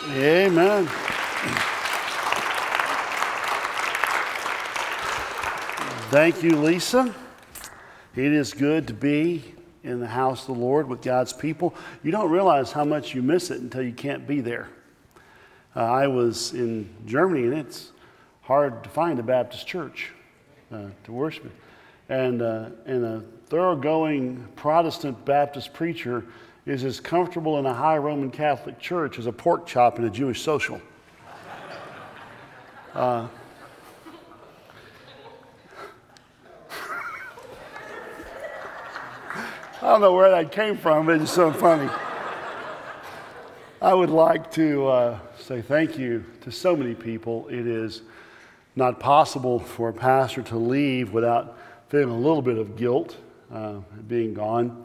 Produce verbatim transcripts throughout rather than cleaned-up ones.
Amen. Thank you, Lisa. It is good to be in the house of the Lord with God's people. You don't realize how much you miss it until you can't be there. Uh, I was in Germany, and it's hard to find a Baptist church uh, to worship in. And, uh, and a thoroughgoing Protestant Baptist preacher is as comfortable in a high Roman Catholic church as a pork chop in a Jewish social. Uh, I don't know where that came from, but it's so funny. I would like to uh, say thank you to so many people. It is not possible for a pastor to leave without feeling a little bit of guilt uh, being gone.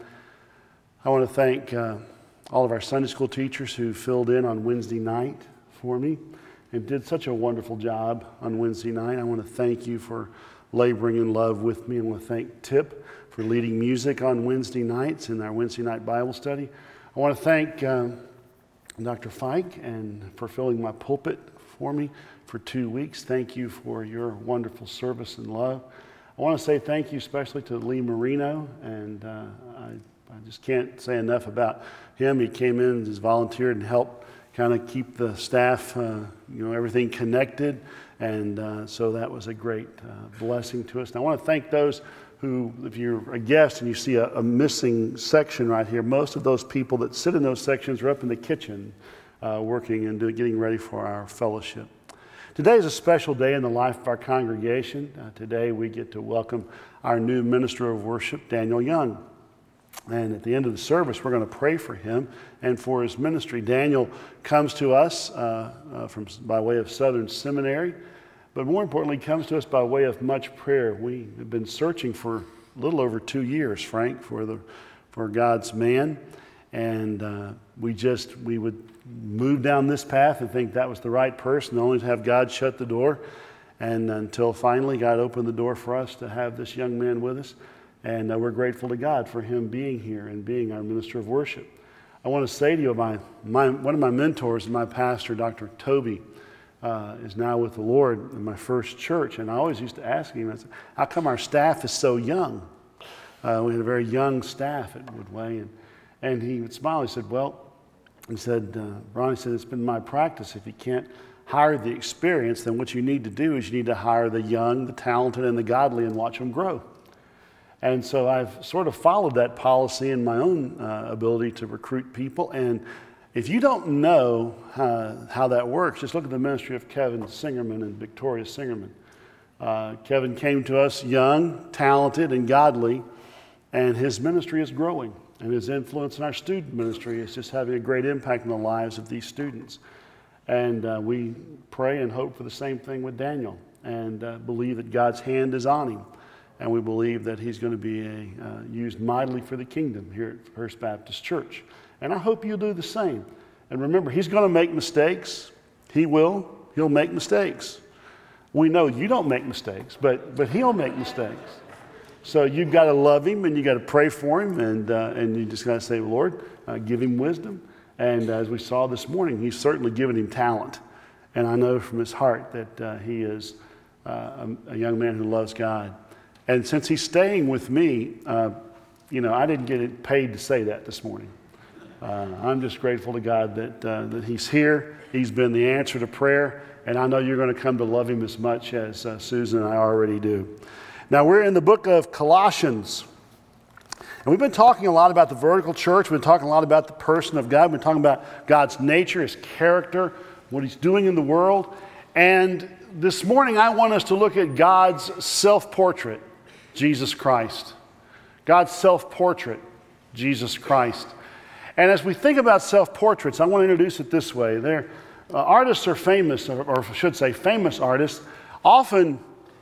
I want to thank uh, all of our Sunday school teachers who filled in on Wednesday night for me and did such a wonderful job on Wednesday night. I want to thank you for laboring in love with me. I want to thank Tip for leading music on Wednesday nights in our Wednesday night Bible study. I want to thank uh, Doctor Fike and for filling my pulpit for me for two weeks. Thank you for your wonderful service and love. I want to say thank you especially to Lee Marino, and uh, I, I just can't say enough about him. He came in and just volunteered and helped kind of keep the staff, uh, you know, everything connected, and uh, so that was a great uh, blessing to us. And I want to thank those who, if you're a guest and you see a, a missing section right here, most of those people that sit in those sections are up in the kitchen uh, working and do, getting ready for our fellowship. Today is a special day in the life of our congregation. Uh, today we get to welcome our new minister of worship, Daniel Young. And at the end of the service, we're going to pray for him and for his ministry. Daniel comes to us uh, uh, from by way of Southern Seminary, but more importantly, comes to us by way of much prayer. We have been searching for a little over two years, Frank, for the for God's man, and uh, we just we would move down this path and think that was the right person, only to have God shut the door, and until finally God opened the door for us to have this young man with us, and uh, we're grateful to God for him being here and being our minister of worship. I want to say to you, my, my one of my mentors, my pastor, Doctor Toby, Uh, is now with the Lord in my first church. And I always used to ask him, I said, how come our staff is so young? Uh, we had a very young staff at Woodway. And, and he would smile. He said, well, he said, uh, Ronnie said, it's been my practice. If you can't hire the experience, then what you need to do is you need to hire the young, the talented, and the godly and watch them grow. And so I've sort of followed that policy in my own uh, ability to recruit people. And if you don't know uh, how that works, just look at the ministry of Kevin Singerman and Victoria Singerman. Uh, Kevin came to us young, talented, and godly, and his ministry is growing. And his influence in our student ministry is just having a great impact on the lives of these students. And uh, we pray and hope for the same thing with Daniel, and uh, believe that God's hand is on him. And we believe that he's going to be a, uh, used mightily for the kingdom here at First Baptist Church. And I hope you'll do the same. And remember, he's going to make mistakes. He will. He'll make mistakes. We know you don't make mistakes, but but he'll make mistakes. So you've got to love him, and you got to pray for him, and uh, and you just got to say, Lord, uh, give him wisdom. And as we saw this morning, he's certainly given him talent. And I know from his heart that uh, he is uh, a, a young man who loves God. And since he's staying with me, uh, you know, I didn't get it paid to say that this morning. Uh, I'm just grateful to God that uh, that he's here. He's been the answer to prayer, and I know you're going to come to love him as much as uh, Susan and I already do. Now, we're in the book of Colossians, and we've been talking a lot about the vertical church. We've been talking a lot about the person of God. We've been talking about God's nature, his character, what he's doing in the world. And this morning, I want us to look at God's self-portrait, Jesus Christ. God's self-portrait, Jesus Christ. And as we think about self-portraits, I want to introduce it this way. They're, uh, artists are famous, or, or I should say famous artists, often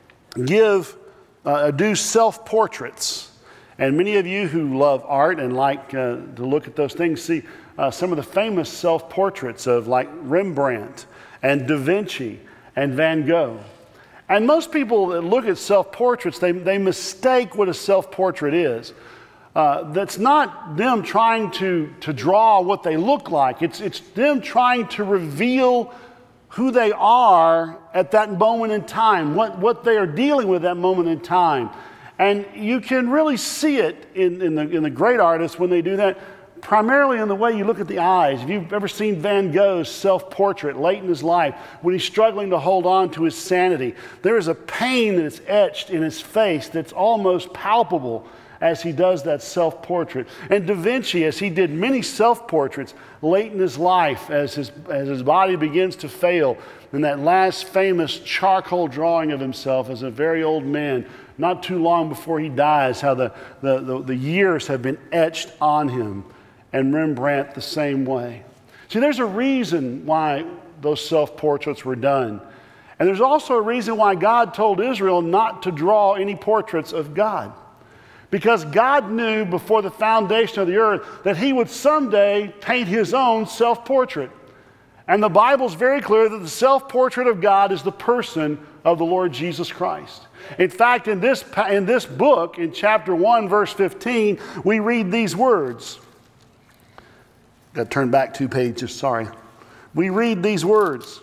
give, uh, do self-portraits. And many of you who love art and like uh, to look at those things see uh, some of the famous self-portraits of like Rembrandt and Da Vinci and Van Gogh. And most people that look at self-portraits, they, they mistake what a self-portrait is. Uh, that's not them trying to, to draw what they look like. It's, it's them trying to reveal who they are at that moment in time, what, what they are dealing with at that moment in time. And you can really see it in, in, the, in the great artists when they do that, primarily in the way you look at the eyes. If you've ever seen Van Gogh's self-portrait late in his life, when he's struggling to hold on to his sanity, there is a pain that's etched in his face that's almost palpable as he does that self-portrait. And Da Vinci, as he did many self-portraits late in his life, as his, as his body begins to fail, in that last famous charcoal drawing of himself as a very old man, not too long before he dies, how the, the, the, the years have been etched on him. And Rembrandt the same way. See, there's a reason why those self-portraits were done. And there's also a reason why God told Israel not to draw any portraits of God. Because God knew before the foundation of the earth that he would someday paint his own self-portrait. And the Bible's very clear that the self-portrait of God is the person of the Lord Jesus Christ. In fact, in this, in this book, in chapter one, verse fifteen, we read these words. Got to turn back two pages, sorry. We read these words.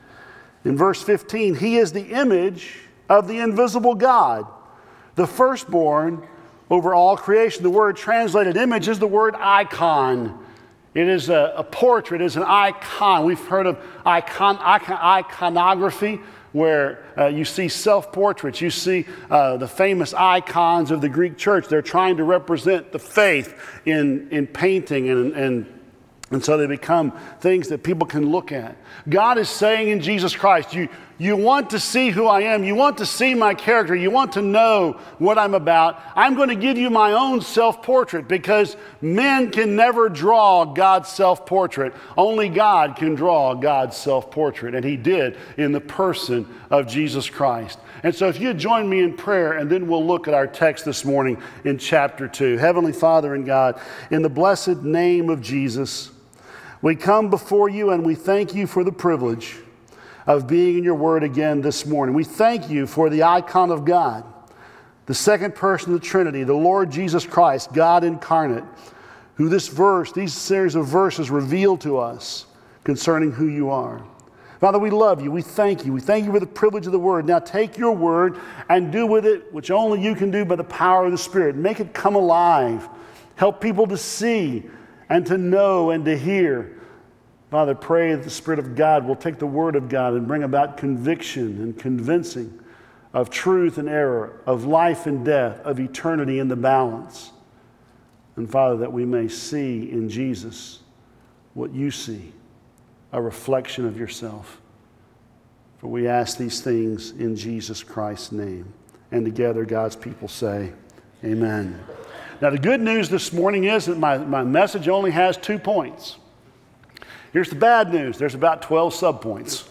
In verse fifteen, he is the image of the invisible God, the firstborn over all creation. The word translated image is the word icon. It is a, a portrait, it is an icon. We've heard of icon, icon iconography, where uh, you see self-portraits. You see uh, the famous icons of the Greek church. They're trying to represent the faith in, in painting and, and And so they become things that people can look at. God is saying in Jesus Christ, you, you want to see who I am. You want to see my character. You want to know what I'm about. I'm going to give you my own self-portrait because men can never draw God's self-portrait. Only God can draw God's self-portrait. And he did in the person of Jesus Christ. And so if you join me in prayer, and then we'll look at our text this morning in chapter two. Heavenly Father and God, in the blessed name of Jesus, we come before you and we thank you for the privilege of being in your word again this morning. We thank you for the icon of God, the second person of the Trinity, the Lord Jesus Christ, God incarnate, who this verse, these series of verses reveal to us concerning who you are. Father, we love you. We thank you. We thank you for the privilege of the word. Now take your word and do with it which only you can do by the power of the Spirit. Make it come alive. Help people to see and to know and to hear. Father, pray that the Spirit of God will take the Word of God and bring about conviction and convincing of truth and error, of life and death, of eternity in the balance. And Father, that we may see in Jesus what you see, a reflection of yourself. For we ask these things in Jesus Christ's name. And together God's people say, amen. Now, the good news this morning is that my, my message only has two points. Here's the bad news. There's about twelve subpoints.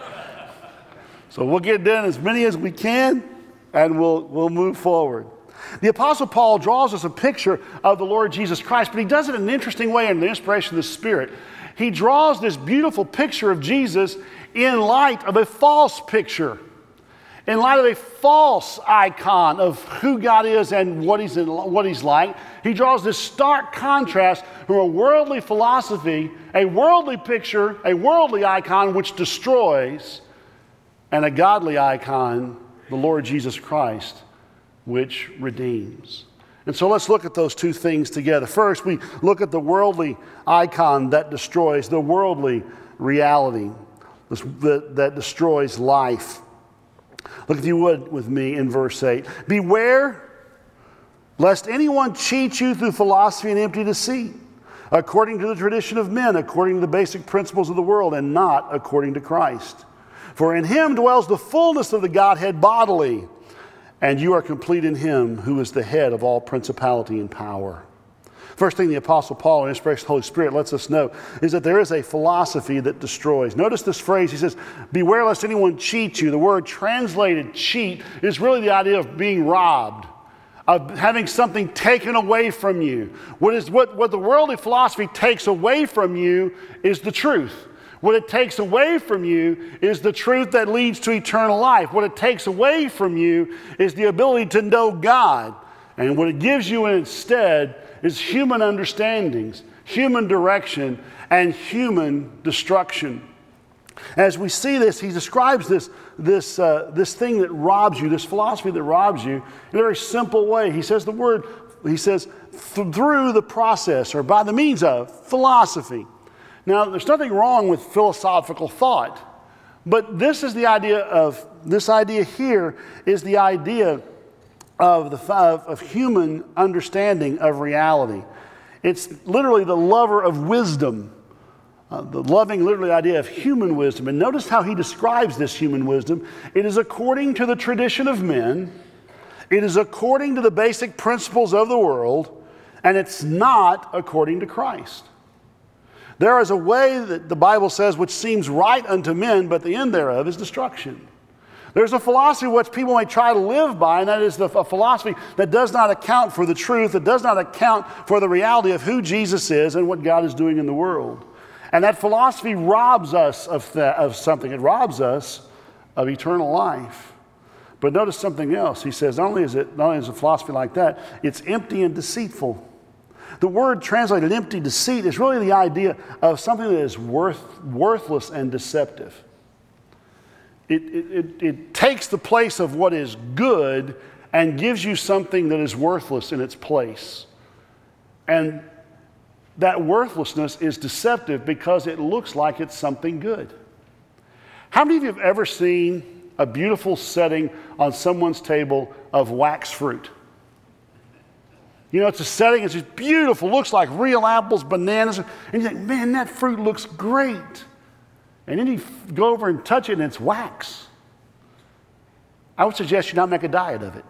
So we'll get done as many as we can, and we'll, we'll move forward. The Apostle Paul draws us a picture of the Lord Jesus Christ, but he does it in an interesting way under the inspiration of the Spirit. He draws this beautiful picture of Jesus in light of a false picture. In light of a false icon of who God is and what he's, in, what he's like, he draws this stark contrast from a worldly philosophy, a worldly picture, a worldly icon which destroys, and a godly icon, the Lord Jesus Christ, which redeems. And so let's look at those two things together. First, we look at the worldly icon that destroys, the worldly reality that, that destroys life. Look, if you would, with me in verse eight. Beware lest anyone cheat you through philosophy and empty deceit, according to the tradition of men, according to the basic principles of the world, and not according to Christ. For in him dwells the fullness of the Godhead bodily, and you are complete in him who is the head of all principality and power. First thing the Apostle Paul, in inspiration of the Holy Spirit, lets us know is that there is a philosophy that destroys. Notice this phrase. He says, beware lest anyone cheat you. The word translated cheat is really the idea of being robbed, of having something taken away from you. What, is, what, what the worldly philosophy takes away from you is the truth. What it takes away from you is the truth that leads to eternal life. What it takes away from you is the ability to know God. And what it gives you instead is human understandings, human direction, and human destruction. As we see this, he describes this, this, uh, this thing that robs you, this philosophy that robs you, in a very simple way. He says the word, he says, th- through the process or by the means of philosophy. Now, there's nothing wrong with philosophical thought, but this is the idea of, this idea here is the idea of, the, of, of human understanding of reality. It's literally the lover of wisdom. Uh, the loving, literally, idea of human wisdom. And notice how he describes this human wisdom. It is according to the tradition of men. It is according to the basic principles of the world. And it's not according to Christ. There is a way that the Bible says which seems right unto men, but the end thereof is destruction. There's a philosophy which people may try to live by, and that is the, a philosophy that does not account for the truth, that does not account for the reality of who Jesus is and what God is doing in the world. And that philosophy robs us of, that, of something. It robs us of eternal life. But notice something else. He says, not only is it not only is a philosophy like that, it's empty and deceitful. The word translated empty deceit is really the idea of something that is worth, worthless and deceptive. It, it, it, it takes the place of what is good and gives you something that is worthless in its place. And that worthlessness is deceptive because it looks like it's something good. How many of you have ever seen a beautiful setting on someone's table of wax fruit? You know, it's a setting, it's just beautiful, looks like real apples, bananas, and you think, man, that fruit looks great. And then you go over and touch it and it's wax. I would suggest you not make a diet of it.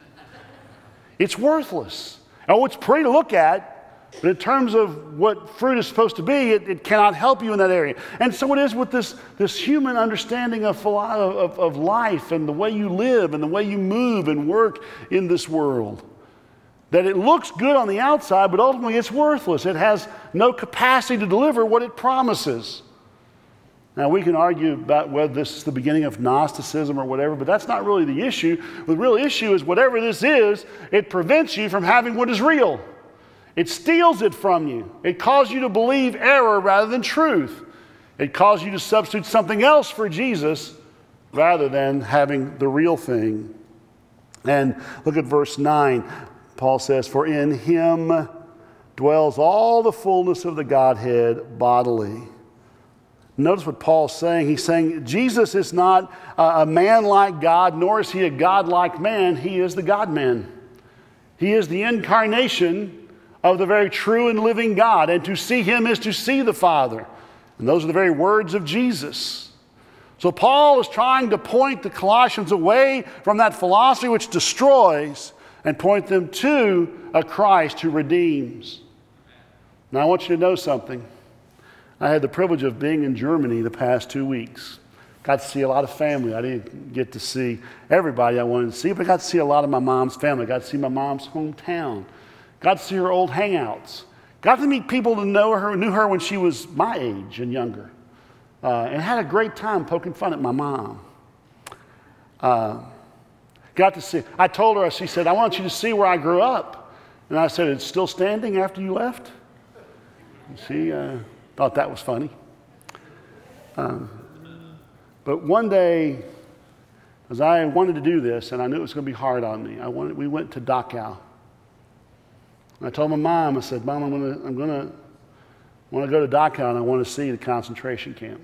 It's worthless. Oh, it's pretty to look at, but in terms of what fruit is supposed to be, it, it cannot help you in that area. And so it is with this, this human understanding of, of, of life and the way you live and the way you move and work in this world. That it looks good on the outside, but ultimately it's worthless. It has no capacity to deliver what it promises. Now, we can argue about whether this is the beginning of Gnosticism or whatever, but that's not really the issue. The real issue is whatever this is, it prevents you from having what is real. It steals it from you. It causes you to believe error rather than truth. It causes you to substitute something else for Jesus rather than having the real thing. And look at verse nine. Paul says, "For in him dwells all the fullness of the Godhead bodily." Notice what Paul's saying. He's saying Jesus is not a man like God, nor is he a God like man. He is the God-man. He is the incarnation of the very true and living God. And to see him is to see the Father. And those are the very words of Jesus. So Paul is trying to point the Colossians away from that philosophy which destroys and point them to a Christ who redeems. Now I want you to know something. I had the privilege of being in Germany the past two weeks. Got to see a lot of family. I didn't get to see everybody I wanted to see, but I got to see a lot of my mom's family. Got to see my mom's hometown. Got to see her old hangouts. Got to meet people that know her, knew her when she was my age and younger. Uh, and had a great time poking fun at my mom. Uh, got to see, I told her, she said, "I want you to see where I grew up." And I said, "It's still standing after you left?" And she uh, thought that was funny. Um, but one day, as I wanted to do this, and I knew it was going to be hard on me, I wanted, we went to Dachau. And I told my mom, I said, "Mom, I'm going to, I'm going to, I want to go to Dachau and I want to see the concentration camp."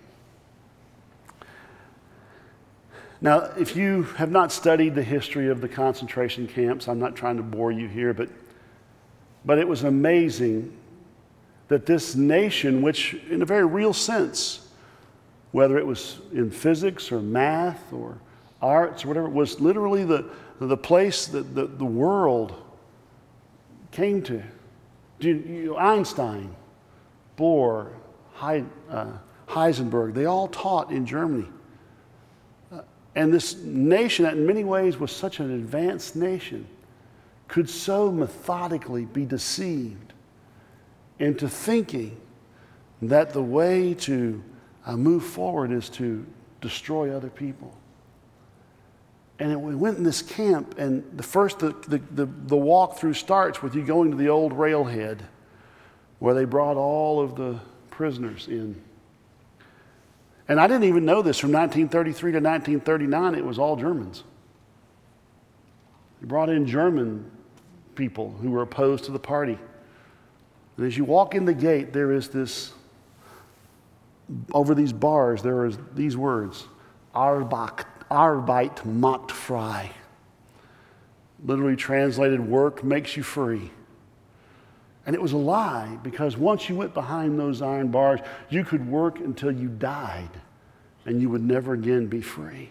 Now, if you have not studied the history of the concentration camps, I'm not trying to bore you here, but, but it was amazing that this nation, which in a very real sense, whether it was in physics or math or arts or whatever, was literally the, the place that the, the world came to. You know, Einstein, Bohr, He, uh, Heisenberg, they all taught in Germany. Uh, and this nation that in many ways was such an advanced nation could so methodically be deceived into thinking that the way to uh, move forward is to destroy other people. And it, we went in this camp, and the first, the, the, the, the walkthrough starts with you going to the old railhead where they brought all of the prisoners in. And I didn't even know this. From nineteen thirty-three to nineteen thirty-nine, it was all Germans. They brought in German people who were opposed to the party. And as you walk in the gate, there is this, over these bars, there is these words, Arbeit, Arbeit macht frei. Literally translated, work makes you free. And it was a lie, because once you went behind those iron bars, you could work until you died, and you would never again be free.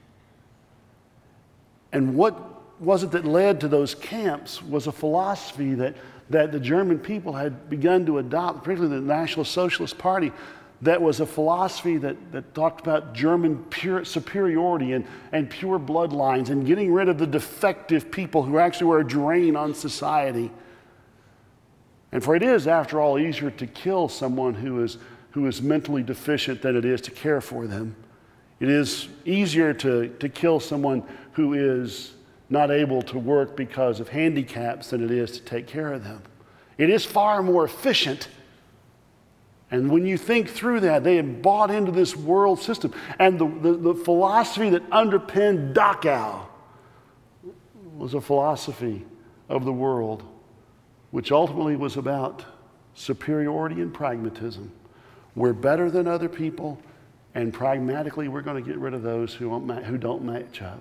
And what was it that led to those camps was a philosophy that, that the German people had begun to adopt, particularly the National Socialist Party, that was a philosophy that, that talked about German pure superiority and, and pure bloodlines and getting rid of the defective people who actually were a drain on society. And for it is, after all, easier to kill someone who is, who is mentally deficient than it is to care for them. It is easier to, to kill someone who is not able to work because of handicaps than it is to take care of them. It is far more efficient. And when you think through that, they had bought into this world system. And the, the, the philosophy that underpinned Dachau was a philosophy of the world, which ultimately was about superiority and pragmatism. We're better than other people, and pragmatically we're going to get rid of those who don't, ma- who don't match up.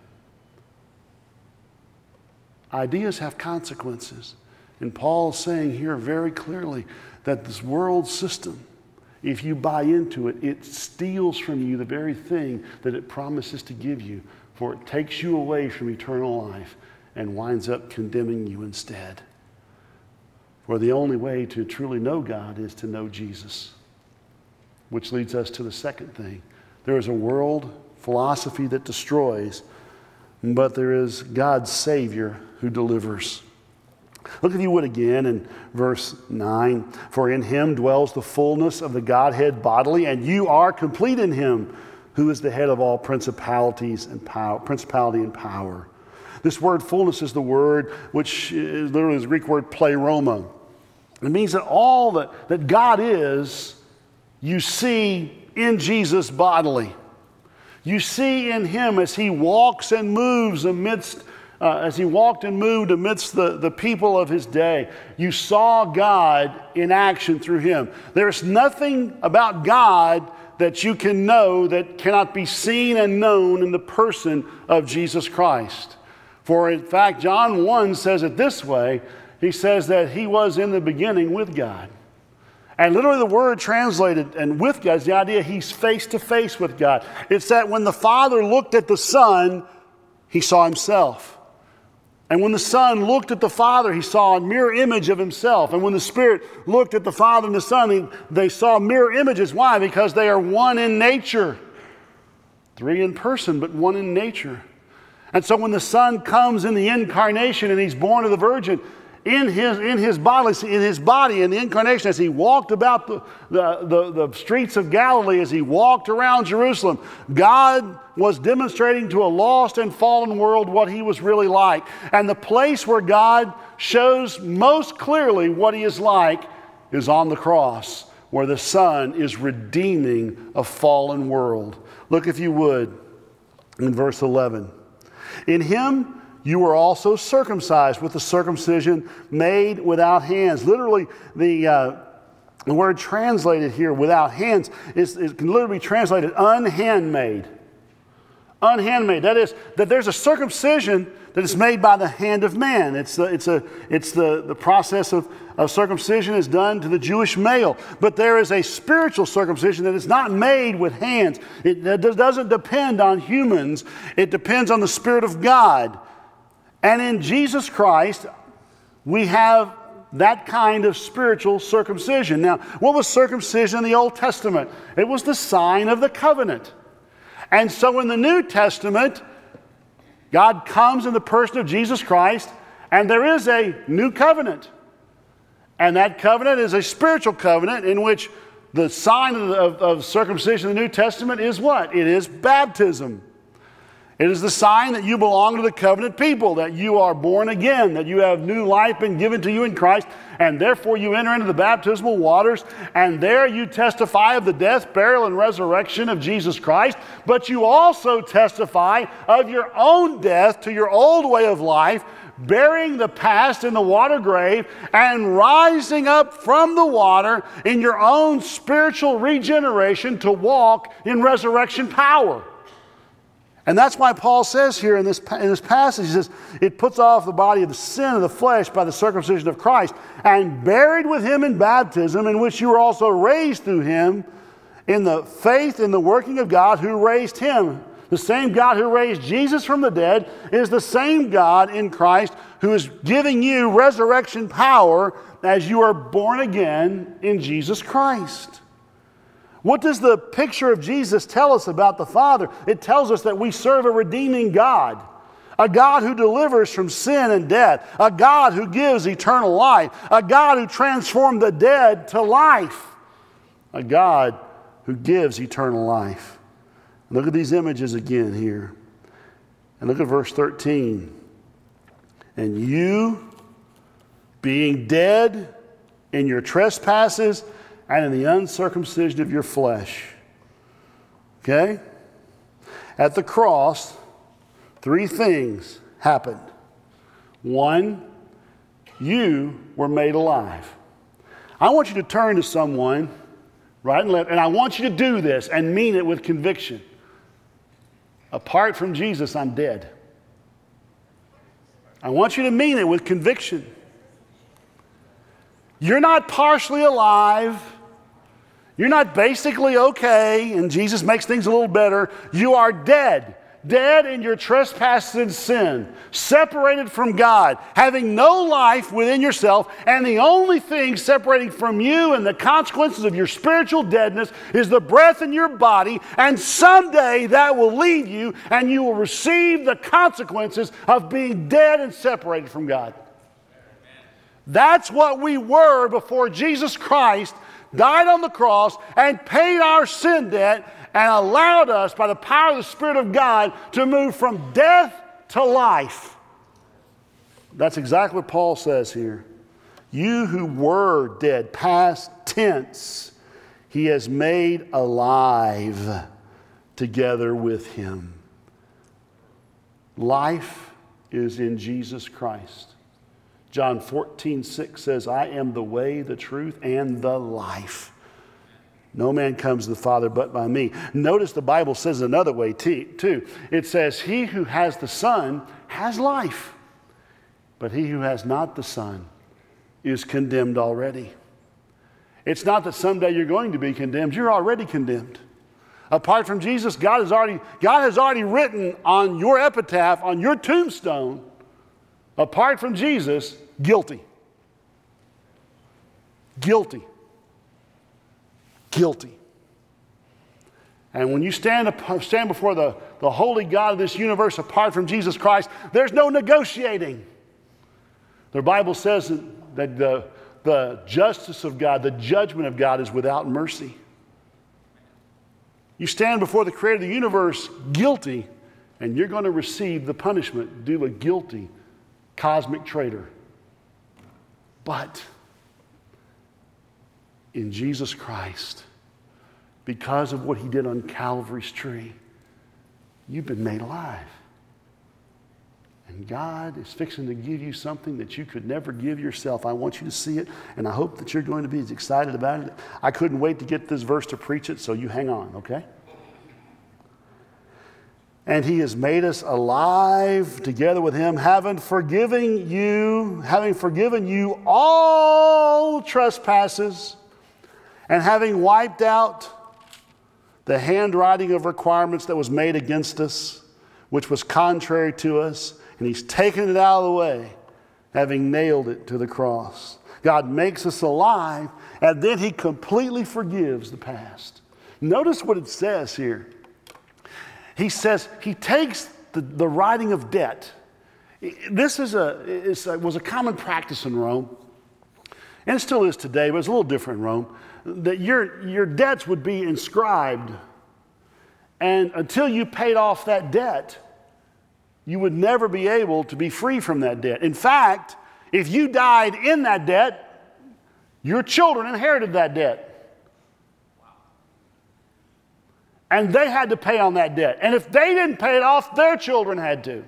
Ideas have consequences. And Paul's saying here very clearly that this world system, if you buy into it, it steals from you the very thing that it promises to give you, for it takes you away from eternal life and winds up condemning you instead. For the only way to truly know God is to know Jesus. Which leads us to the second thing. There is a world philosophy that destroys, but there is God's Savior who delivers. Look, if you would, again in verse nine. For in him dwells the fullness of the Godhead bodily, and you are complete in him, who is the head of all principalities and power, principality and power. This word fullness is the word which is literally the Greek word pleroma. It means that all that, that God is, you see in Jesus bodily. You see in him as he walks and moves amidst, uh, as he walked and moved amidst the, the people of his day. You saw God in action through him. There's nothing about God that you can know that cannot be seen and known in the person of Jesus Christ. For in fact, John one says it this way. He says that he was in the beginning with God. And literally the word translated, and with God, is the idea he's face to face with God. It's that when the Father looked at the Son, he saw himself. And when the Son looked at the Father, he saw a mirror image of himself. And when the Spirit looked at the Father and the Son, he, they saw mirror images. Why? Because they are one in nature. Three in person, but one in nature. And so when the Son comes in the incarnation and he's born of the Virgin, in his in his body, in his body, in the incarnation, as he walked about the, the, the, the streets of Galilee, as he walked around Jerusalem, God was demonstrating to a lost and fallen world what he was really like. And the place where God shows most clearly what he is like is on the cross, where the Son is redeeming a fallen world. Look, if you would, in verse eleven. In him you were also circumcised with the circumcision made without hands. Literally, the, uh, the word translated here, without hands, is, is can literally be translated unhandmade. Unhandmade. That is, that there's a circumcision that is made by the hand of man. It's the, it's a, it's the, the process of, of circumcision is done to the Jewish male. But there is a spiritual circumcision that is not made with hands. It, it doesn't depend on humans. It depends on the Spirit of God. And in Jesus Christ, we have that kind of spiritual circumcision. Now, what was circumcision in the Old Testament? It was the sign of the covenant. And so in the New Testament, God comes in the person of Jesus Christ, and there is a new covenant. And that covenant is a spiritual covenant in which the sign of, of, of circumcision in the New Testament is what? It is baptism. It is the sign that you belong to the covenant people, that you are born again, that you have new life been given to you in Christ, and therefore you enter into the baptismal waters, and there you testify of the death, burial, and resurrection of Jesus Christ, but you also testify of your own death to your old way of life, burying the past in the water grave, and rising up from the water in your own spiritual regeneration to walk in resurrection power. And that's why Paul says here in this, in this passage, he says, it puts off the body of the sin of the flesh by the circumcision of Christ, and buried with him in baptism, in which you were also raised through him in the faith in the working of God who raised him. The same God who raised Jesus from the dead is the same God in Christ who is giving you resurrection power as you are born again in Jesus Christ. What does the picture of Jesus tell us about the Father? It tells us that we serve a redeeming God, a God who delivers from sin and death, a God who gives eternal life, a God who transformed the dead to life, a God who gives eternal life. Look at these images again here. And look at verse thirteen. And you, being dead in your trespasses and in the uncircumcision of your flesh. Okay? At the cross, three things happened. One, you were made alive. I want you to turn to someone, right and left, and I want you to do this and mean it with conviction. Apart from Jesus, I'm dead. I want you to mean it with conviction. You're not partially alive. You're not basically okay, and Jesus makes things a little better. You are dead. Dead in your trespasses and sin. Separated from God. Having no life within yourself. And the only thing separating from you and the consequences of your spiritual deadness is the breath in your body. And someday that will leave you, and you will receive the consequences of being dead and separated from God. That's what we were before Jesus Christ died on the cross and paid our sin debt and allowed us, by the power of the Spirit of God, to move from death to life. That's exactly what Paul says here. You who were dead, past tense, he has made alive together with him. Life is in Jesus Christ. John fourteen six says, I am the way, the truth, and the life. No man comes to the Father but by me. Notice the Bible says another way too. It says, he who has the Son has life, but he who has not the Son is condemned already. It's not that someday you're going to be condemned. You're already condemned. Apart from Jesus, God has already, God has already written on your epitaph, on your tombstone, apart from Jesus, guilty. Guilty. Guilty. And when you stand, up, stand before the, the holy God of this universe apart from Jesus Christ, there's no negotiating. The Bible says that, that the, the justice of God, the judgment of God is without mercy. You stand before the Creator of the universe guilty, and you're going to receive the punishment due to a guilty cosmic traitor. But in Jesus Christ, because of what he did on Calvary's tree, you've been made alive. And God is fixing to give you something that you could never give yourself. I want you to see it, and I hope that you're going to be as excited about it. I couldn't wait to get this verse to preach it, so you hang on, okay? And he has made us alive together with him, having forgiven you, having forgiven you all trespasses, and having wiped out the handwriting of requirements that was made against us, which was contrary to us, and he's taken it out of the way, having nailed it to the cross. God makes us alive, and then he completely forgives the past. Notice what it says here. He says he takes the, the writing of debt. This is a, is a, was a common practice in Rome, and it still is today, but it's a little different in Rome, that your, your debts would be inscribed, and until you paid off that debt, you would never be able to be free from that debt. In fact, if you died in that debt, your children inherited that debt. And they had to pay on that debt. And if they didn't pay it off, their children had to.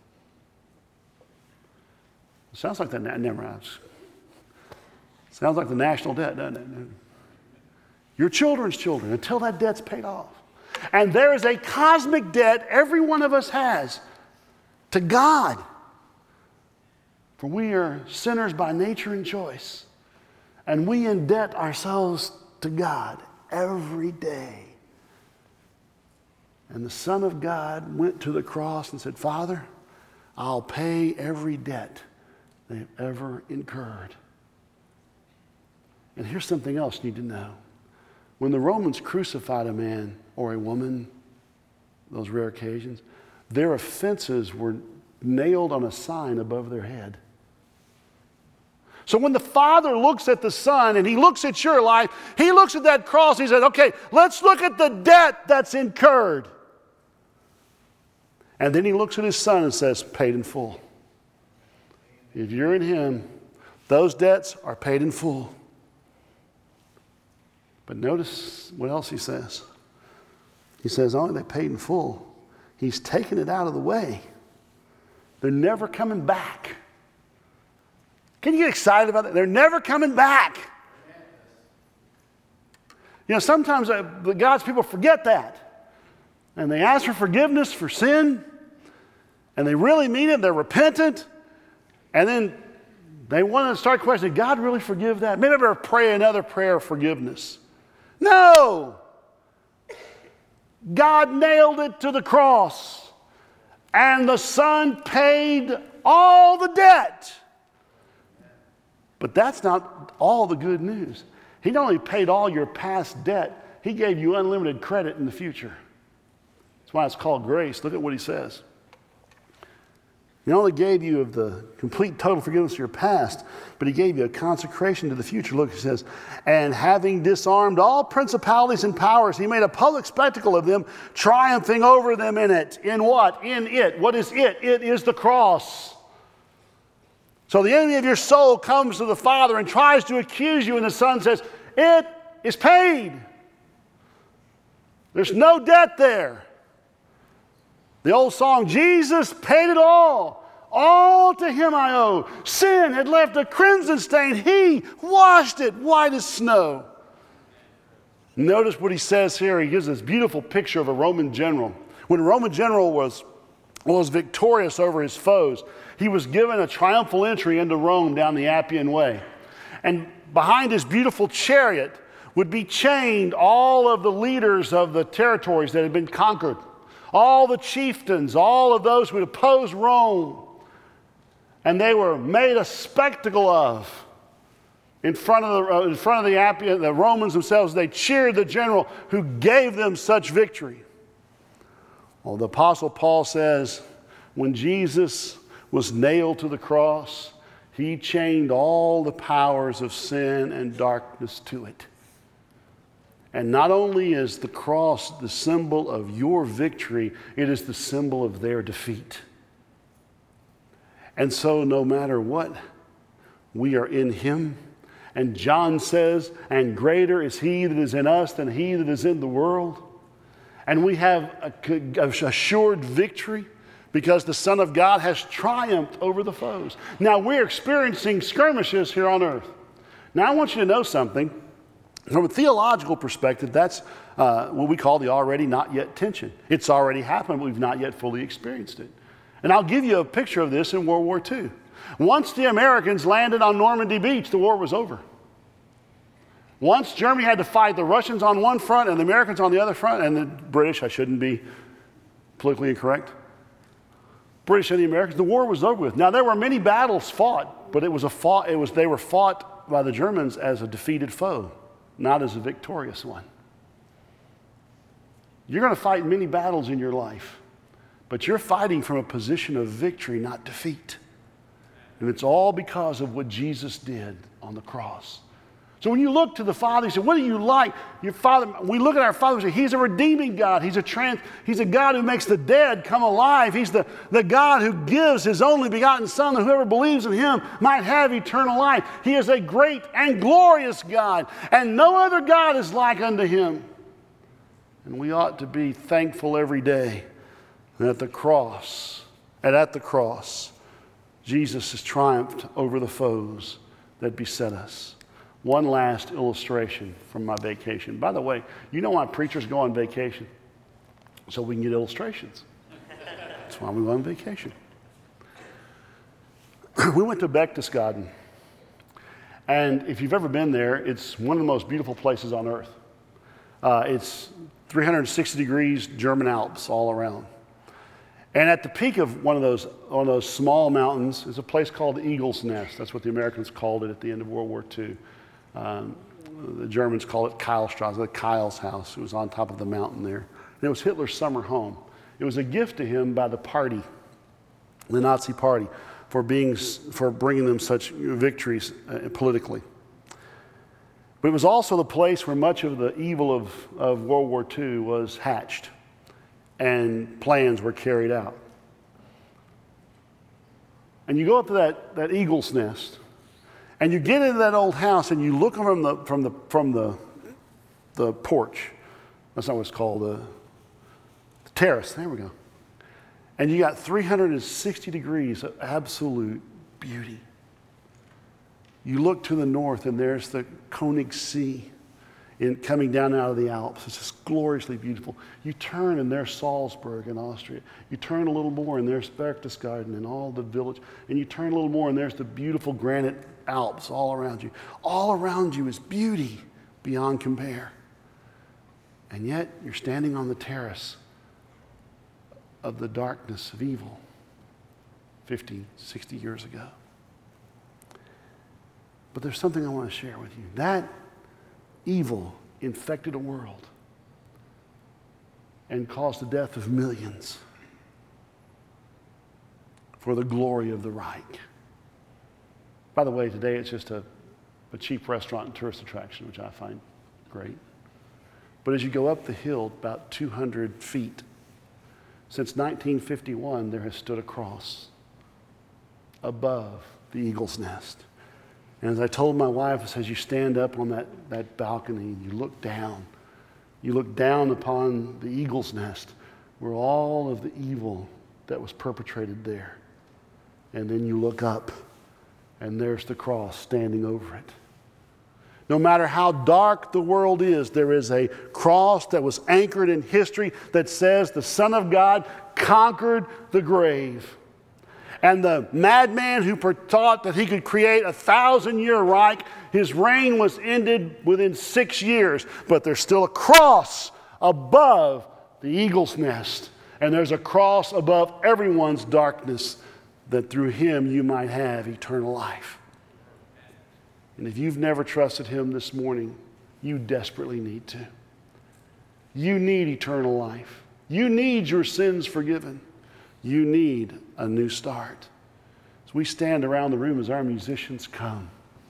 Sounds like the never mind. Sounds like the national debt, doesn't it? Your children's children, until that debt's paid off. And there is a cosmic debt every one of us has to God. For we are sinners by nature and choice. And we indebt ourselves to God every day. And the Son of God went to the cross and said, Father, I'll pay every debt they've ever incurred. And here's something else you need to know. When the Romans crucified a man or a woman, those rare occasions, their offenses were nailed on a sign above their head. So when the Father looks at the Son and he looks at your life, he looks at that cross and he says, okay, let's look at the debt that's incurred. And then he looks at his Son and says, paid in full. If you're in him, those debts are paid in full. But notice what else he says. He says, only they paid in full. He's taken it out of the way. They're never coming back. Can you get excited about that? They're never coming back. You know, sometimes uh, God's people forget that. And they ask for forgiveness for sin. And they really mean it. They're repentant. And then they want to start questioning, God really forgive that? Maybe I better pray another prayer of forgiveness. No! God nailed it to the cross. And the Son paid all the debt. But that's not all the good news. He not only paid all your past debt, he gave you unlimited credit in the future. That's why it's called grace. Look at what he says. He not only gave you of the complete total forgiveness of your past, but he gave you a consecration to the future. Look, he says, and having disarmed all principalities and powers, he made a public spectacle of them, triumphing over them in it. In what? In it. What is it? It is the cross. So the enemy of your soul comes to the Father and tries to accuse you, and the Son says, it is paid. There's no debt there. The old song, Jesus paid it all. All to him I owe. Sin had left a crimson stain. He washed it white as snow. Notice what he says here. He gives this beautiful picture of a Roman general. When a Roman general was, was victorious over his foes, he was given a triumphal entry into Rome down the Appian Way. And behind his beautiful chariot would be chained all of the leaders of the territories that had been conquered. All the chieftains, all of those who would oppose Rome. And they were made a spectacle of in front of the, uh, in front of the, Appian, the Romans themselves. They cheered the general who gave them such victory. Well, the Apostle Paul says, when Jesus was nailed to the cross, he chained all the powers of sin and darkness to it. And not only is the cross the symbol of your victory, it is the symbol of their defeat. And so no matter what, we are in him. And John says, and greater is he that is in us than he that is in the world. And we have a assured victory because the Son of God has triumphed over the foes. Now we're experiencing skirmishes here on earth. Now I want you to know something. From a theological perspective, that's uh, what we call the already not yet tension. It's already happened, but we've not yet fully experienced it. And I'll give you a picture of this in World War Two. Once the Americans landed on Normandy Beach, the war was over. Once Germany had to fight the Russians on one front and the Americans on the other front, and the British, I shouldn't be politically incorrect, British and the Americans, the war was over with. Now there were many battles fought, but it was a fought, it was, they were fought by the Germans as a defeated foe, not as a victorious one. You're going to fight many battles in your life, but you're fighting from a position of victory, not defeat. And it's all because of what Jesus did on the cross. So when you look to the Father, you say, what do you like? Your Father, we look at our Father and say, He's a redeeming God. He's a trans, He's a God who makes the dead come alive. He's the, the God who gives His only begotten Son, that whoever believes in Him might have eternal life. He is a great and glorious God, and no other God is like unto Him. And we ought to be thankful every day that at the cross, and at the cross, Jesus has triumphed over the foes that beset us. One last illustration from my vacation. By the way, you know why preachers go on vacation? So we can get illustrations. That's why we go on vacation. We went to Berchtesgaden. And if you've ever been there, it's one of the most beautiful places on earth. Uh, it's three hundred sixty degrees German Alps all around. And at the peak of one of those, one of those small mountains is a place called the Eagle's Nest. That's what the Americans called it at the end of World War Two. Um, the Germans call it Keilstrasse, the Keil's house. It was on top of the mountain there. And it was Hitler's summer home. It was a gift to him by the party, the Nazi party, for being for bringing them such victories uh, politically. But it was also the place where much of the evil of, of World War Two was hatched and plans were carried out. And you go up to that, that Eagle's Nest, and you get into that old house and you look from the from the from the the porch. That's not what it's called, the, the terrace. There we go. And you got three hundred sixty degrees of absolute beauty. You look to the north and there's the Konig Sea in, coming down out of the Alps. It's just gloriously beautiful. You turn and there's Salzburg in Austria. You turn a little more and there's Berchtesgaden and all the village. And you turn a little more and there's the beautiful granite Alps all around you. All around you is beauty beyond compare. And yet you're standing on the terrace of the darkness of evil fifty, sixty years ago. But there's something I want to share with you. That evil infected a world and caused the death of millions for the glory of the Reich. By the way, today it's just a, a cheap restaurant and tourist attraction, which I find great. But as you go up the hill about two hundred feet, since nineteen fifty-one, there has stood a cross above the Eagle's Nest. And as I told my wife, as you stand up on that, that balcony and you look down, you look down upon the Eagle's Nest where all of the evil that was perpetrated there. And then you look up and there's the cross standing over it. No matter how dark the world is, there is a cross that was anchored in history that says the Son of God conquered the grave. And the madman who thought that he could create a thousand-year Reich, his reign was ended within six years. But there's still a cross above the Eagle's Nest. And there's a cross above everyone's darkness that through him you might have eternal life. And if you've never trusted him this morning, you desperately need to. You need eternal life. You need your sins forgiven. You need a new start. As we stand around the room as our musicians come,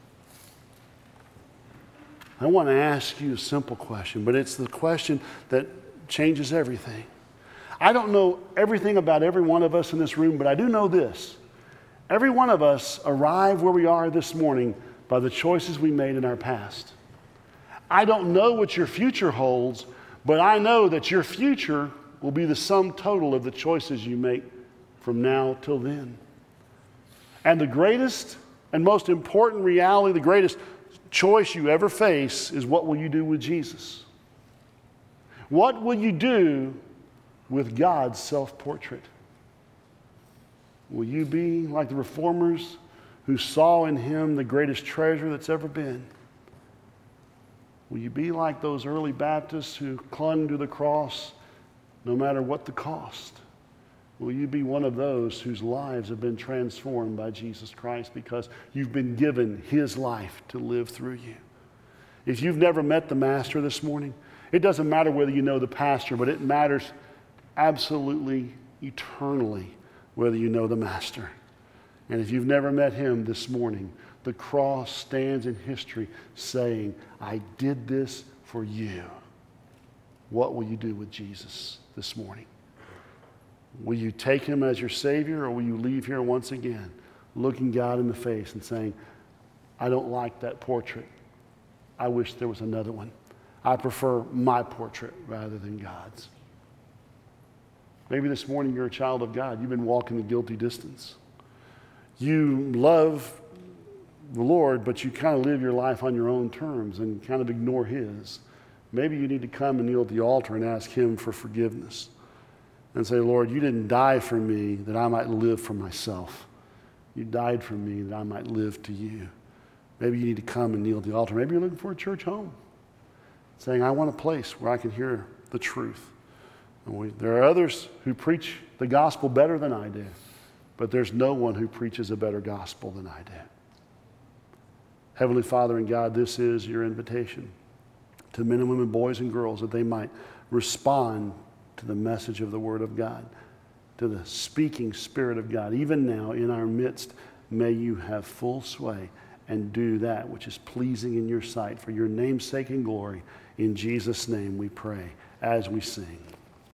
I want to ask you a simple question, but it's the question that changes everything. I don't know everything about every one of us in this room, but I do know this. Every one of us arrived where we are this morning by the choices we made in our past. I don't know what your future holds, but I know that your future will be the sum total of the choices you make from now till then. And the greatest and most important reality, the greatest choice you ever face is what will you do with Jesus? What will you do with God's self-portrait? Will you be like the reformers who saw in him the greatest treasure that's ever been? Will you be like those early Baptists who clung to the cross no matter what the cost? Will you be one of those whose lives have been transformed by Jesus Christ because you've been given his life to live through you? If you've never met the Master this morning, it doesn't matter whether you know the pastor, but it matters absolutely eternally whether you know the Master. And if you've never met him this morning, The cross stands in history saying, I did this for you. What will you do with Jesus this morning? Will you take him as your Savior, or will you leave here once again looking God in the face and saying, I don't like that portrait. I wish there was another one. I prefer my portrait rather than God's. Maybe this morning you're a child of God. You've been walking the guilty distance. You love the Lord, but you kind of live your life on your own terms and kind of ignore his. Maybe you need to come and kneel at the altar and ask him for forgiveness and say, Lord, you didn't die for me that I might live for myself. You died for me that I might live to you. Maybe you need to come and kneel at the altar. Maybe you're looking for a church home, saying, I want a place where I can hear the truth. And we, there are others who preach the gospel better than I do, but there's no one who preaches a better gospel than I do. Heavenly Father and God, this is your invitation to men and women, boys and girls, that they might respond to the message of the Word of God, to the speaking Spirit of God. Even now in our midst, may you have full sway and do that which is pleasing in your sight for your name's sake and glory. In Jesus' name we pray as we sing.